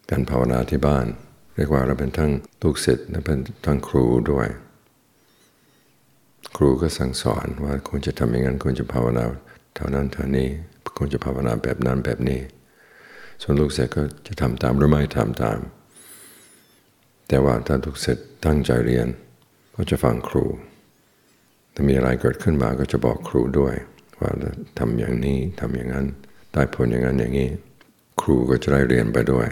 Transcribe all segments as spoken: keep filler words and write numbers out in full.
การภาวนาที่บ้านเรียกว่าเราเป็นทั้งลูกศิษย์และเป็นทั้งครูด้วยครูก็สั่งสอนว่าควรจะทำอย่างนั้นควรจะภาวนาเท่านั้นเท่านี้ควรจะภาวนาแบบนั้นแบบนี้ส่วนลูกศิษย์ก็จะทำตามหรือไม่ทำตามแต่ว่าถ้าลูกศิษย์ตั้งใจเรียนก็จะฟังครูถ้ามีอะไรเกิดขึ้นมาก็จะบอกครูด้วยว่าทำอย่างนี้ทำอย่างนั้นได้ผลอย่างนั้นอย่างนี้ครูก็จะได้เรียนไปด้วย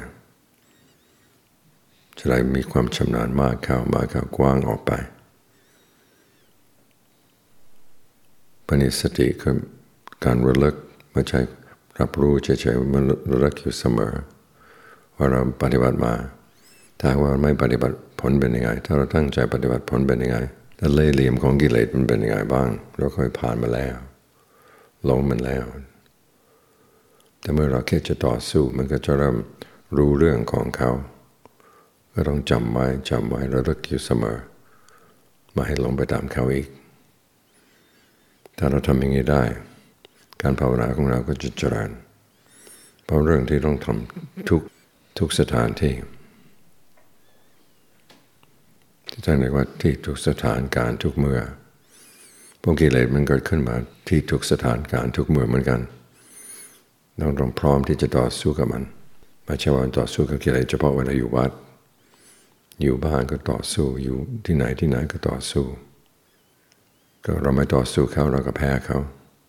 จะได้มีความชำนาญมากเข้ามากเข้ากว้างออกไปปณิสติคือการระลึกไม่ใช่รับรู้เฉยๆมันระลึกอยู่เสมอว่าเราปฏิบัติมาถ้าว่าไม่ปฏิบัติผลเป็นยังไงถ้าเราตั้งใจปฏิบัติผลเป็นยังไงแต่เล่ห์เหลี่ยมของกิเลสมันเป็นยังไงบ้างเราเคยผ่านมาแล้วลงมันแล้วแต่เมื่อเราคิดจะต่อสู้มันก็จะเริ่มรู้เรื่องของเขาก็ต้องจำไว้จำไว้ระลึกอยู่เสมอไม่ให้หลงไปตามเขาอีกถ้าเราทำอย่างนี้ได้การภาวนาของเราก็จะเจริญเพราะเรื่องที่ต้องทำทุกทุกสถานที่ที่ท่านเรียกว่าที่ทุกสถานการทุกเมื่อพวกกิเลสมันเกิดขึ้นมาที่ทุกสถานการทุกเมื่อเหมือนกันเราต้องพร้อมที่จะต่อสู้กับมันไม่ใช่ว่าต่อสู้กับกิเลสเฉพาะเวลาอยู่วัดอยู่บ้านก็ต่อสู้อยู่ที่ไหนที่ไหนก็ต่อสู้ก็เราไม่ต่อสู้เขาเราก็แพ้เขา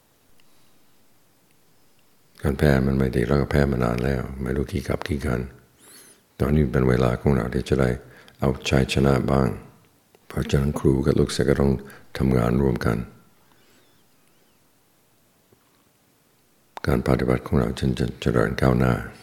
การแพ้มันไม่ดีเราก็แพ้มานานแล้วไม่รู้กี่กับกี่กันตอนนี้เป็นเวลาของเราที่จะได้เอาชัยชนะบ้างเพราะฉะนั้นครูกับลูกศิษย์ก็ต้องทำงานร่วมกันการปฏิบัติของเราจึงจะเจริญก้าวหน้า